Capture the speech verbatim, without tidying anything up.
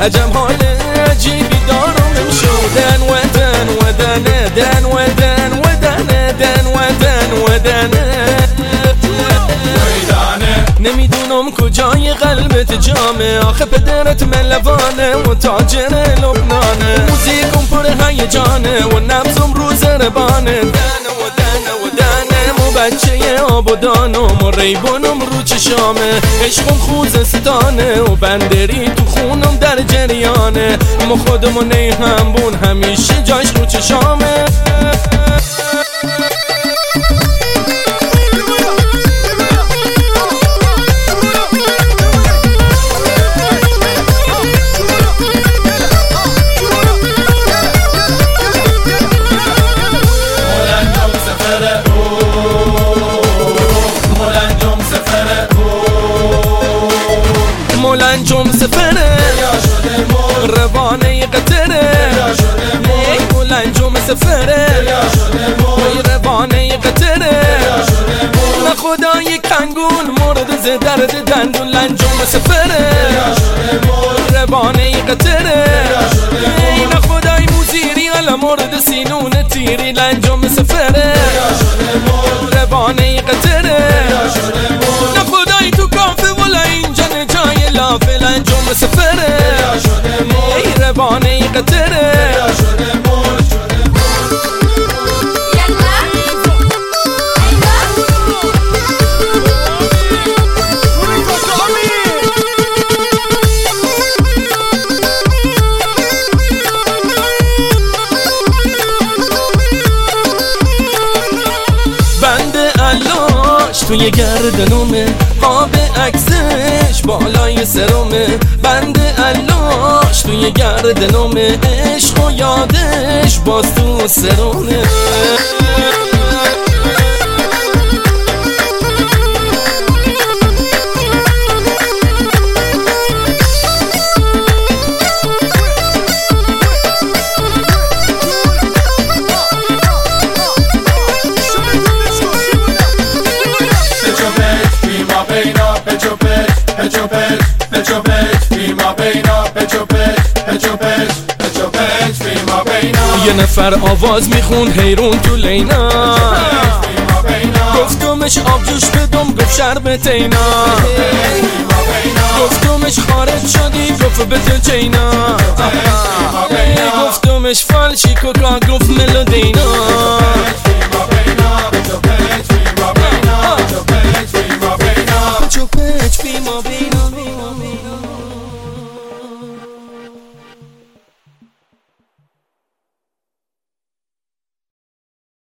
عجب حال عجیبی دارم امشو دن و دن و دنه دن و دن و دنه دن و دن و دنه نمیدونم کجای قلبت جامه، آخه پدرت ملوانه و تاجر لبنانه. موزیکم پر هیجانه و نبضم رو ضربانه. دنه و دنه و دنه مو بچه آبادانم و ریبانم رو چشامه. عشقم خوزستانه و بندری تو خونم در جریانه. اما خودمو نی همبون همیشه جاش رو چشامه. مولنجم سفره روانه قطره. مولنجم سفره روانه قطره. نه خدای کنگون مورد ز درد دندون. لنجم سفره روانه قطره. نه خدای موزیری علا مورد سینون تیری. لنجم سفره روانه قطره. نه خدای تو کافه ولا اینجا جای لافه. لنجم سفره ای روانه قطره. توی گردنومه آب عکسش بالای سرومه. بند علاش توی گردنومه. عشق و یادش باز تو سرومه. یه نفر آواز میخون حیرون تو لینا. گفتمش آب جوش بدم گفت شربت اینا. گفتمش خارج شدی گفت بده چینا. گفتمش فالشی کوکا گفت ملودینا.